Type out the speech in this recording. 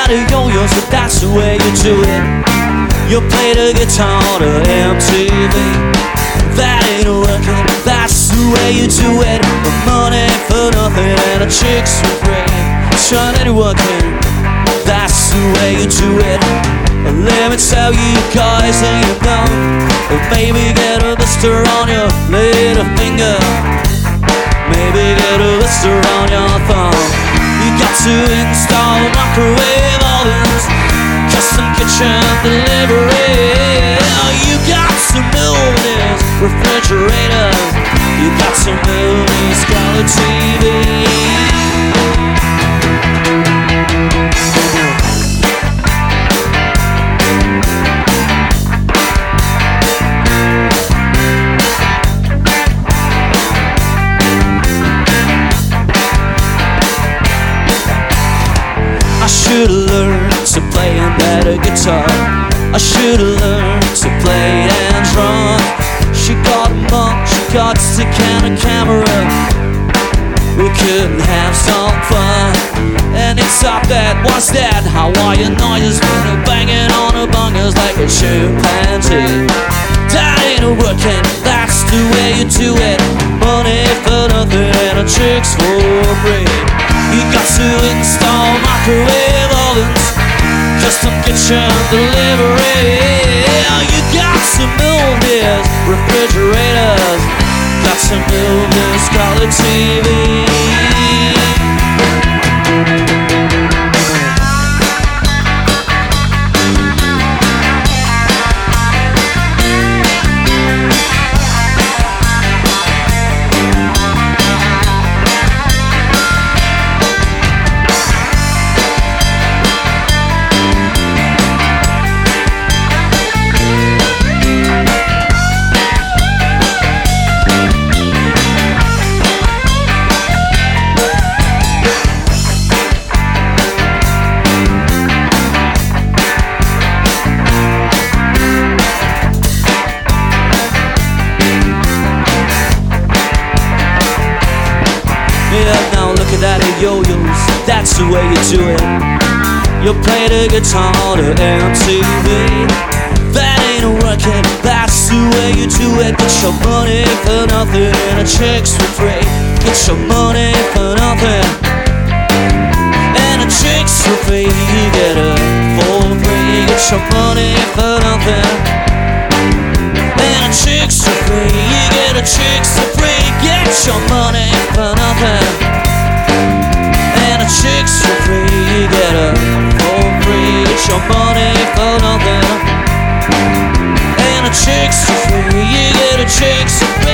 out of yo-yos, but that's the way you do it. You play the guitar to MTV. That ain't working, that's the way you do it. The money for nothing and the chicks for free. Trying to work it, that's the way you do it. Let me tell you guys that you know, maybe get a blister on your little finger, maybe get a blister on your thumb. You got to install microwave ovens, custom kitchen delivery. You got to move these refrigerators, you got to move these color TVs. I should've learned to play a better guitar. I should've learned to play and drum. She got a mug, she got a stick and a camera. We couldn't have some fun. And it's up that, what's that? Hawaiian noises when we're banging on the bongos like a chimpanzee. That ain't working, that's the way you do it. Money for nothing and a chicks for free. You got to install microwave ovens, custom kitchen delivery. You got to move these refrigerators, got to move this color TV. Yeah, now look at that yo-yos, that's the way you do it. You play the guitar to MTV. That ain't working, that's the way you do it. Get your money for nothing and the chicks for free. Get your money for nothing and the chicks for free. You get it for free. Get your money for nothing and the chicks for free. You get the chicks for free. Get your money for nothing and the chicks for free. You get it for free. Get your money for nothing and the chicks for free. You get the chicks for free.